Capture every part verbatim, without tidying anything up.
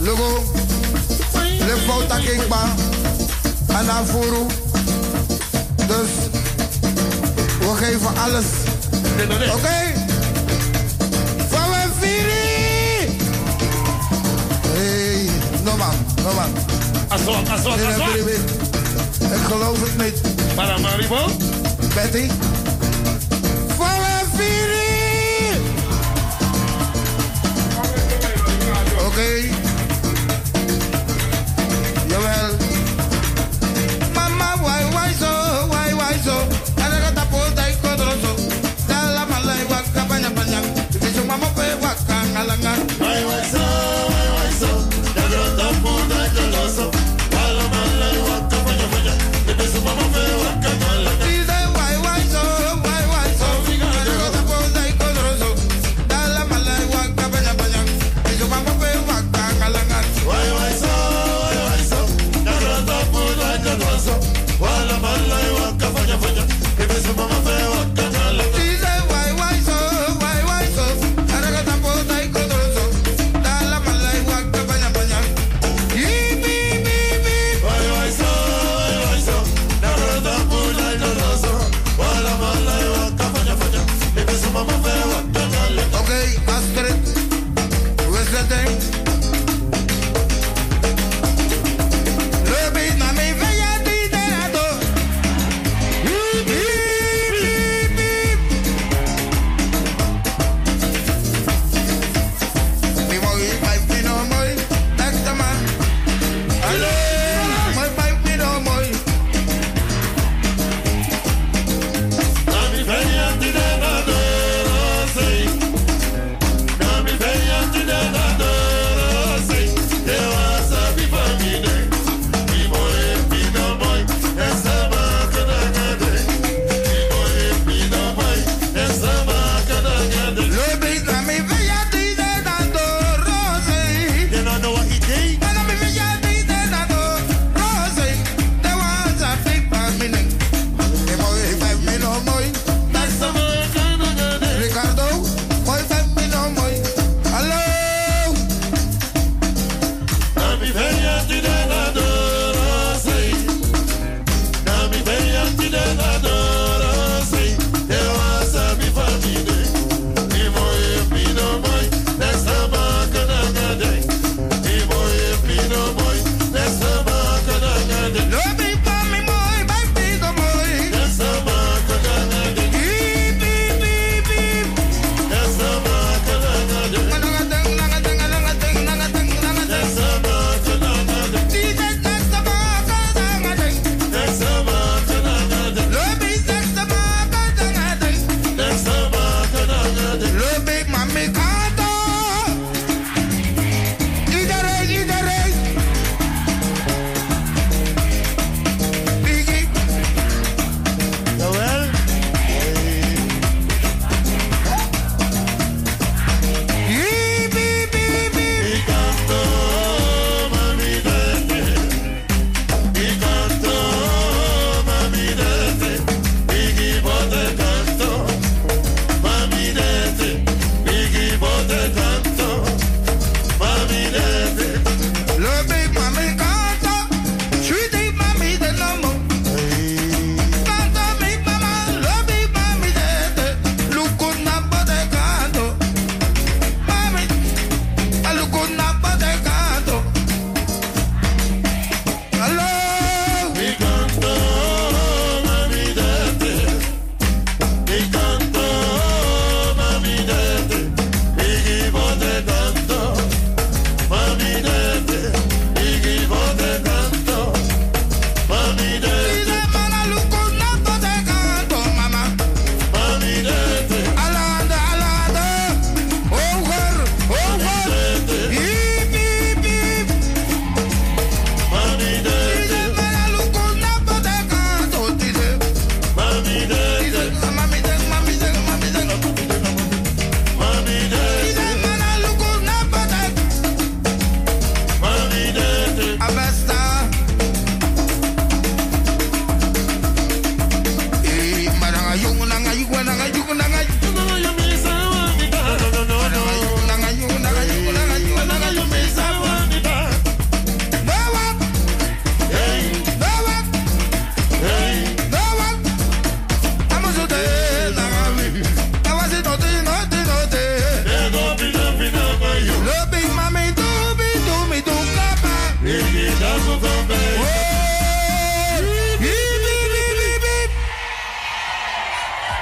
Lugo, le fout aan kikba. Anafuru. Dus we geven alles. Oké? Okay? Van we vieren! Hey, no man, no man. Aswak, aswak, aswak. Ik geloof het niet. Paramaribo? Betty? Van we vieren! Oké. Okay. Jawel. Mama, why, why so, why, why so? En ik ga dat poot uit kodroso. Dala malai waka banya banya. Dus je mama pe waka ngalanga. Why, why so, why, why so? En ik ga dat poot uit kodroso. Dala malai waka banya banya. Dus je mama pe waka ngalanga. She say why, why so, why, why so? En ik ga dat poot uit kodroso. Dala malai waka banya banya. Dus je mama pe waka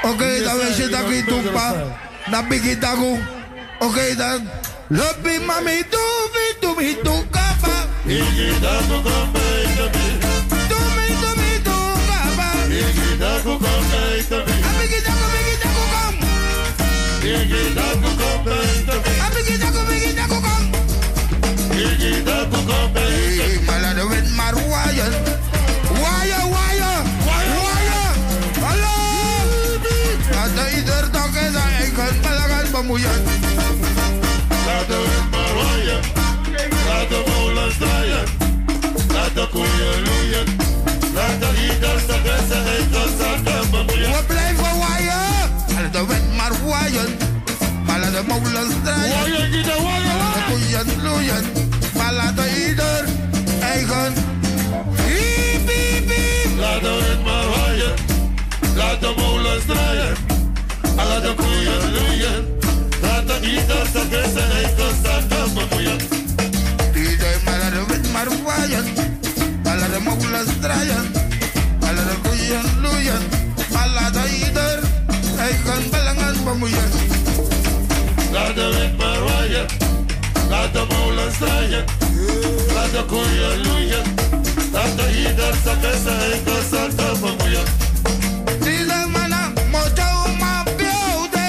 Oké, dan weet je dat ik doe, pa. Dan ben ik daar ook. Oké, dan. Lopi mami, doe me, doe me, doe kapa. Igi da kukombe itabi. Doe me, doe me, doe kapa. Igi da kukombe itabi. Abigi da kubigi da kukam. Igi da kukombe itabi. Abigi da kubigi da kukam. Igi da kukombe itabi. Malade wet maar waaien. Waaien, waaien, waaien. Hallo. Laat ieder dag in zijn eigen belangen bemoeien. Laat de wind maar waaien. Laat de molens draaien. Laat de koeien loeien. Laat de ieder zijn eigen zaken bemoeien. We blijven waaien. Laat de wind maar waaien. Maar laat de molens draaien. Waaien, gieten, waaien, De waaien. koeien loeien. Maar laat ieder eigen. Hiep, hiep, hiep. Laat de wind maar waaien. Laat de molens draaien. Laat de koeien loeien. Laat de ieder zijn eigen zaken bemoeien. Ieder maar laat de wind maar waaien. Maar laat de molens draaien. Maar laat de koeien loeien. Maar laat ieder eigen belangen bemoeien. Laat de wind maar waaien. Laat de molens draaien. Laat de koeien loeien. Laat de ieder zijn eigen zaken bemoeien. Deze mannen moeten maar beelden.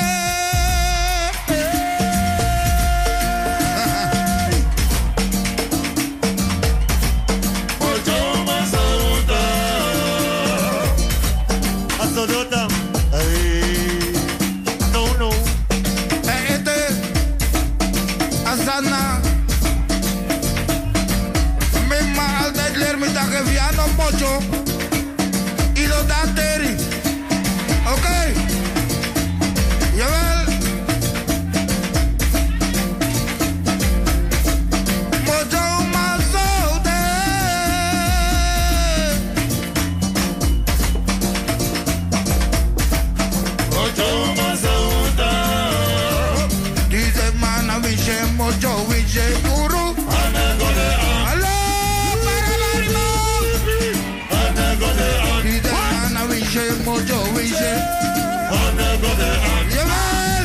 Mojo Masauda. Asodota. Hey. No, no. Ete Asana. Mema altijd leer me dat ik via no mojo. Ido dateri. Oké. Jawel. Mojo Masaude. Mojo Masauda. Dice mana vice mojo vice guru. Anagode an. Hallo, Parabarimo. Anagode an. Dice mana vice mojo vice. Anagode an. Jawel.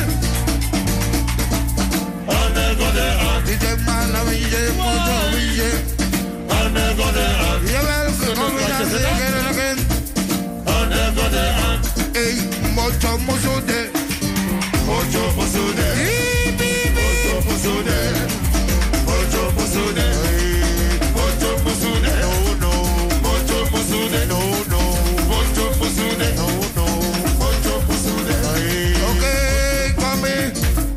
Anagode an. Dice mana vice mojo vice. Anagode an. Jawel, kom je dan zeker nog in. Anagode an. Ey, mojo mozude. Mojo Posude. Hiep, hiep, hiep. Mojo Posude. Mojo Posude. Mojo Posude. No, no. Mojo Posude. No, no. Mojo Posude. No, no. Mojo Posude. Oké, kom in.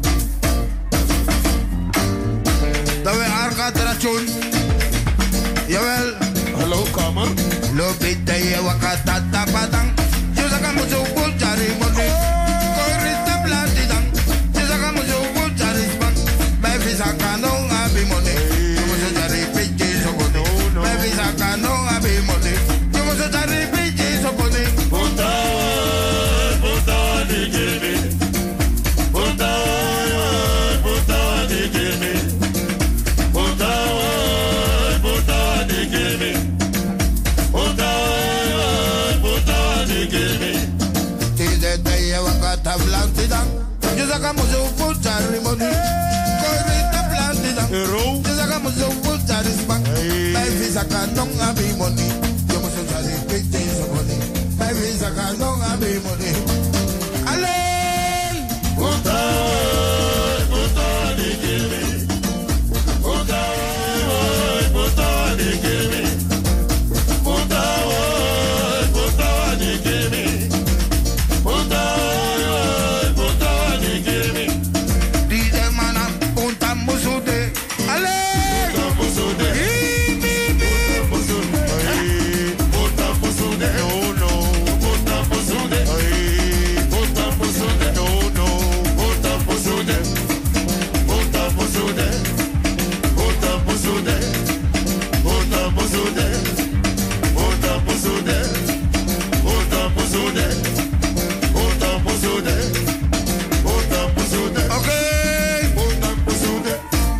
Dat we arka trachun. Jawel. Hallo, kamer. Lobite ye wakata tapadang. Yusaka muzo bulchari moni. Korita plantidang. Yusaka muzo bulchari spang. Baby saka no abi moni. Yumuzo chari pichi sokoni. Baby saka no abi moni. Yumuzo chari pichi sokoni. Puta, puta di kimi. Puta, puta di kimi. Puta, puta di kimi. Puta, puta di kimi. Tizete ye wakata plantidang. Yusaka muzo bulchari moni. Korita plantidang. Hero. Yusaka muzo bulchari spang. Baby saka no abi moni. Yumuzo chari pichi sokoni. Baby saka no abi moni. Allen. Puta, puta di kimi. Puta, puta di kimi. Puta, puta di kimi. Puta, puta di kimi. Dice mana punta musude. Allen. Puta Posude. Hiep, hiep, hiep. Posude. Puta Posude. No, no. Puta Posude. Puta Posude. No, no. Puta Posude. Puta Posude. Puta Posude. Puta Posude. Puta Posude. Puta Posude. Puta Posude. Puta Posude. Oké. Puta Posude.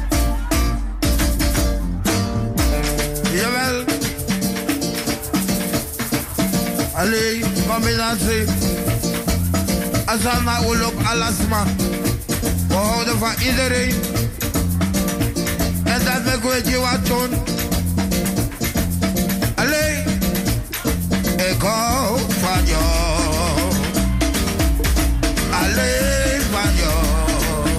Jawel. Allee, combinatie. Asana Ulop Alasma. We houden van iedereen. En dat we weet je wat doen. Alleen, ik hou van jou. Alleen van jou.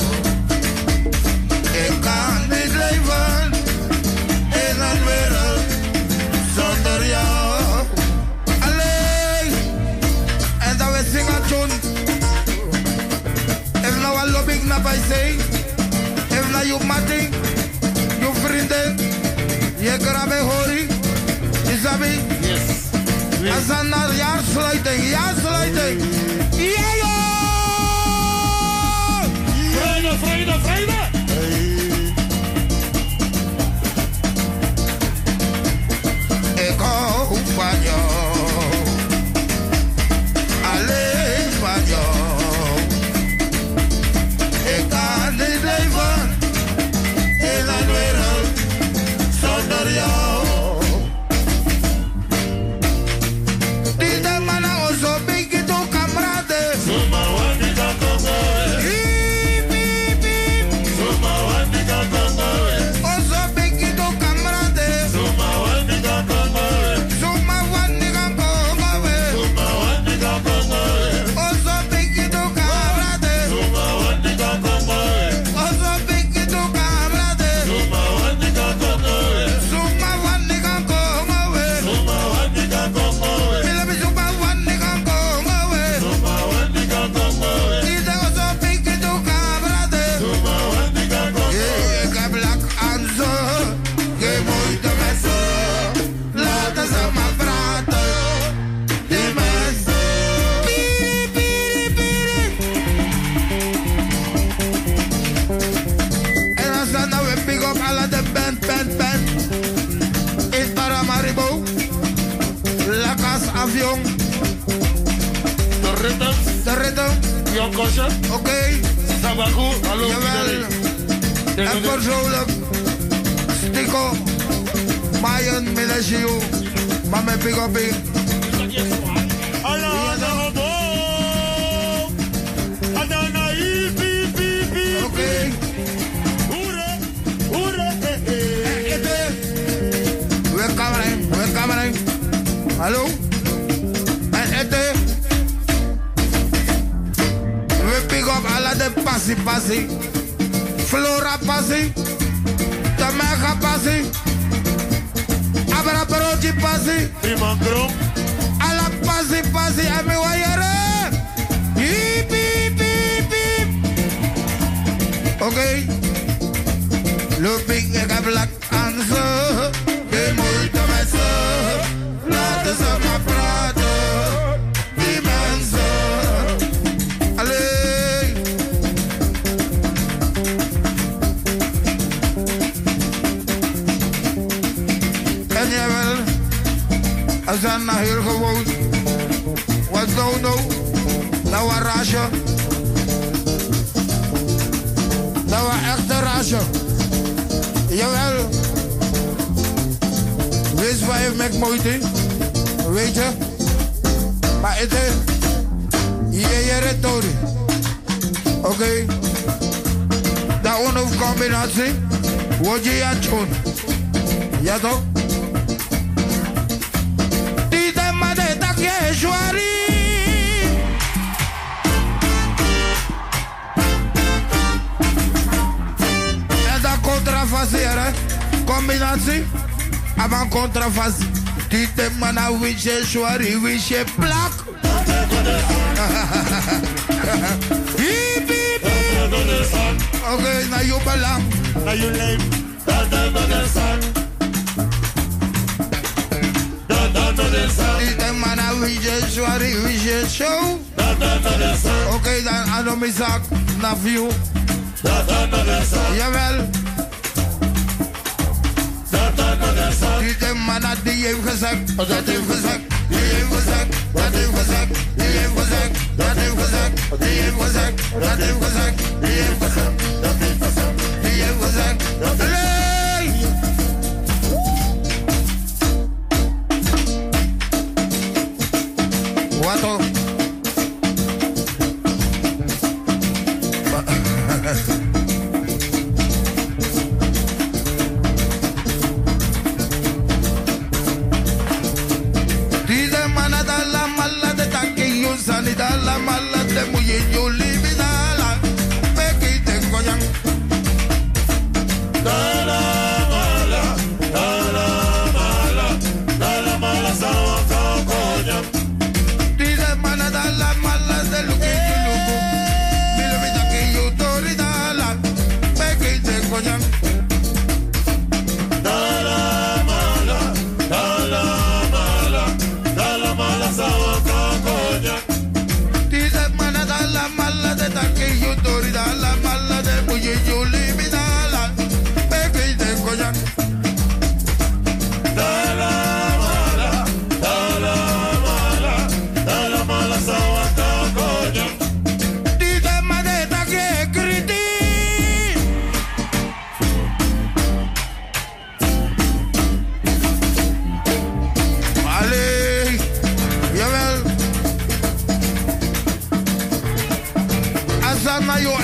Ik kan niet leven in een wereld zonder jou. Alleen, en dat we zingen doen. If nou al loop ik naar bij zee. If nou je matting, je vrienden, je grabe hori. Isabi? Yes. Oui. Als dan naar jaarsluiting, jaarsluiting. Ja, joh! Vrede, vrede, vrede! Ik hou van jou. Alleen van jou. Ik kan niet leven in een wereld zonder jou. Die de mannen ozo bigi to kamrade. Suma wandika kongoe. Hiep, hiep, hiep. Suma wandika kongoe. Ozo bigi to kamrade. Suma wandika kongoe. Suma wandika kongoe. Suma wandika kongoe. Ozo bigi to kamrade. Suma wandika kongoe. Ozo bigi to kamrade. Suma wandika kongoe. Suma wandika kongoe. Suma wandika kongoe. Mila mi suma wandika kongoe. Suma wandika kongoe. Ide ozo bigi to kamrade. Suma wandika kongoe. Ik heb lak aan zo, geen moeite met zo. Laten ze maar praten, die mensen. Piri, piri, piri. En als dan nou weer pick op alle de band, band, band. In Paramaribo, Lakas Avion, De ritmes, de ritme, Jonkosje, oké, Sabaku, hallo jawel. iedereen. En persoonlijk, Stico, Mayan, Melegio, maar mijn pick op in. Allah, Allah, Allah. Adana, iep, iep, iep, iep. Oké, Hoere, hoere, eh, eh. ete. We camera in, we camera in. Hallo? En ete. We pick up alle de passie, passie. Flora passie. De mega passie. Abra broodje passie. Prima krom, Alla passie, passie. En me wajere. Hiep, hiep, hiep, hiep. Oké. Loop ik, ik heb lak aan ze. Geen moeite met ze. Laten ze maar praten. Die mensen. Allee. En jij wel. Als dan naar hier gewoon. Wat nou nou? Nou een rasje. Nou een echte rasje. Jawel. Wees waar je met moeite. Weet je? Maar het is. Je je retorie. Oké. Okay. Dat onhoef combinatie. Word je ja tjoen. Ja toch? Die de made tak je zwari. En dat contrafaseren. Combinatie. Avant contrafas. Die de mana wisje zwari, wisje plak. Hiep, hiep, hiep. Oké, okay, na je belang. na je lijf, dat dat dat is aan. Dat dat dat is aan. Die de mana wisje zwari, wisje show. Dat dat dat is aan. Oké, okay, dan aan mijn zak. Na view. Dat dat dat is aan. Jawel. Dat dat dat is aan. Die de mana die heeft gezegd, dat heeft gezegd, die heeft gezegd, dat heeft gezegd, die heeft gezegd, dat heeft gezegd, die heeft gezegd, dat heeft gezegd, die heeft gezegd, dat heeft gezegd, die heeft gezegd, dat nee! Wat ook?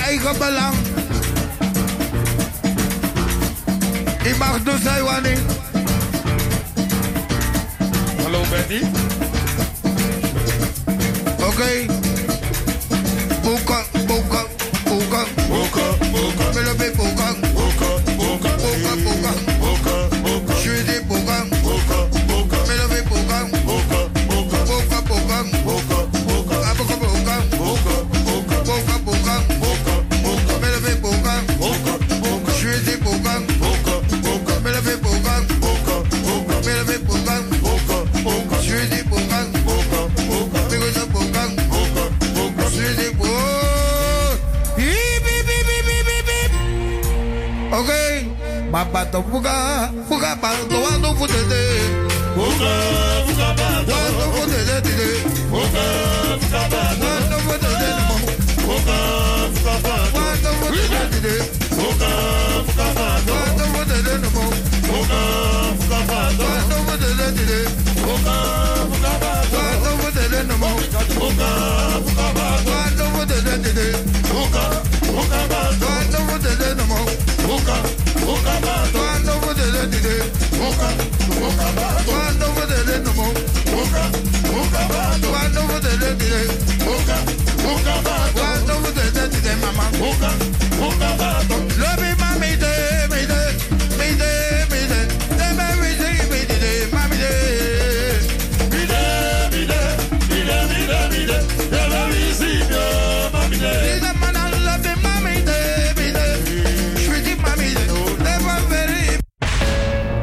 eigen belang. Ik mag dus zijn wanneer. Hallo Betty. Oké. Okay. Boeken, boeken, boeken. Boeken, boeken. Willen we boeken. Boeken, boeken. Boeken, boeken. Boeken, boeken. Jullie boeken. Boeken, boeken. Willen we boeken. Boeken, boeken. Boeken, boeken. Boeken, boeken. Boeken, boeken. Boeken, boeken. Boeken, boeken. Boeken, boeken. Willen we boeken. Boeken, boeken. Jullie boeken. Boeken, boeken. Willen we boeken. Boeken, boeken. Willen we boeken. Boeken, boeken. Jullie boeken. Boeken, boeken. Willen we boeken. Boeken, boeken. Jullie boeken. Hiep, hiep, hiep, hiep, hiep, hiep. Oké. Papa to buka, buka pa to ando futete. Boeken, boeken, boeken. Ando futete tide. Boeken, boeken, boeken. Ando futete mo. Boeken, boeken, boeken. Ando futete tide. Boeken, boeken, boeken. Ando futete mo. Boeken, boeken, boeken. Ando futete tide. Boeken, boeken, boeken. Ando futete mo. Boeken, boeken, boeken. Ando futete tide. Boeken, boeken, boeken. Ando futete mo. Boeken, boeken, boeken. Ando futete tide. Boeken, boeken, boeken.